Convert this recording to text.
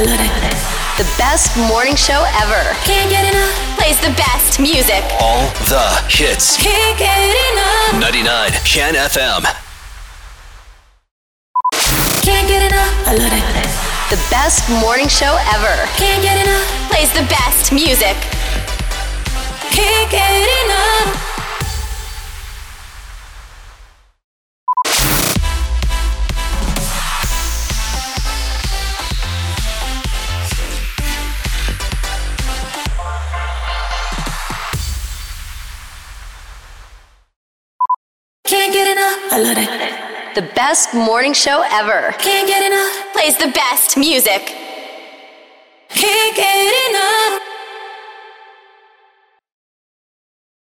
I love it. The best morning show ever. Can't get enough. Plays the best music. All the hits. Can't get enough. 99 Can FM. Can't get enough. I love it. The best morning show ever. Can't get enough. Plays the best music. Can't get enough. Can't get enough. I love it. The best morning show ever. Can't get enough. Plays the best music. Can't get enough.